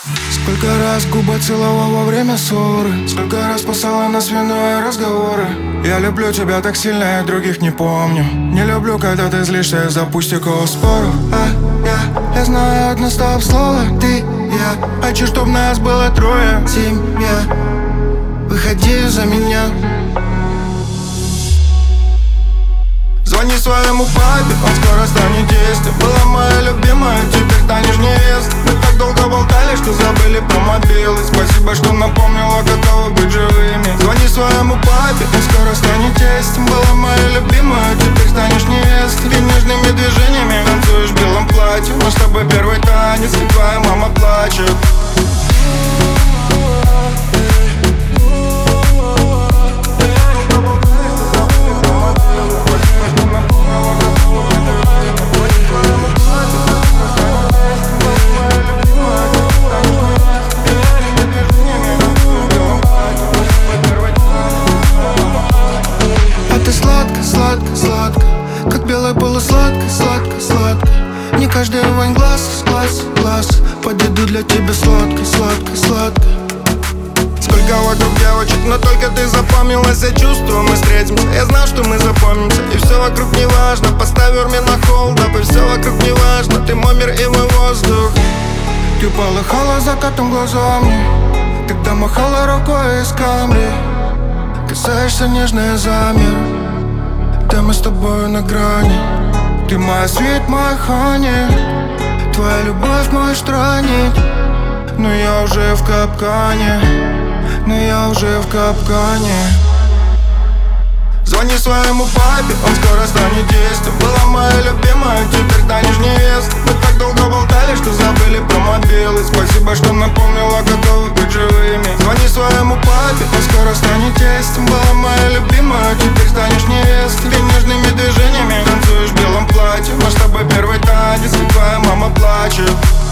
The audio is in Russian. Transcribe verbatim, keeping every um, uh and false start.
Сколько раз губы целовал во время ссоры, сколько раз спасала нас вино и разговоры. Я люблю тебя так сильно, я других не помню. Не люблю, когда ты злишься из-за пустяков споров. А я, я знаю одно стоп-слово, ты, я. Хочу, чтоб нас было трое, семья. Выходи за меня. Звони своему папе, он скоро станет тестем. Была моя любимая, теперь станешь невестой. Мы так долго болтали, что забыли про мобилы. Спасибо, что напомнила, готовы быть живыми. Звони своему папе, он скоро станет тестем. Была моя любимая, теперь станешь невестой. Ты нежными движениями танцуешь в белом платье. Мы с тобой первый танец, и твоя мама плачет. Сладко, сладко, как белая полусладко, сладко, сладко. Не каждый вань глаз, глаз, глаз. Подойду для тебя сладко, сладко, сладко. Сколько вокруг девочек, но только ты запомнилась. Я чувствую, мы встретимся, я знал, что мы запомнимся. И все вокруг не важно, поставь меня на холд. И все вокруг не важно, ты мой мир и мой воздух. Ты полыхала закатом глазами, когда махала рукой из камри. Касаешься нежно, замер. Да мы с тобой на грани. Ты моя свет, моя хани. Твоя любовь можешь странить. Но я уже в капкане. Но я уже в капкане. Звони своему папе, он скоро станет тестем. Была моя любимая, теперь станешь невестой. Мы так долго болтали, что забыли про мобилы. Спасибо, что напомнила, готовы быть живыми. Звони своему папе, он скоро станет тестем. Была моя любимая, теперь станешь невестой. Ты нежными движениями танцуешь в белом платье. Мы с тобой первый танец, и твоя мама плачет.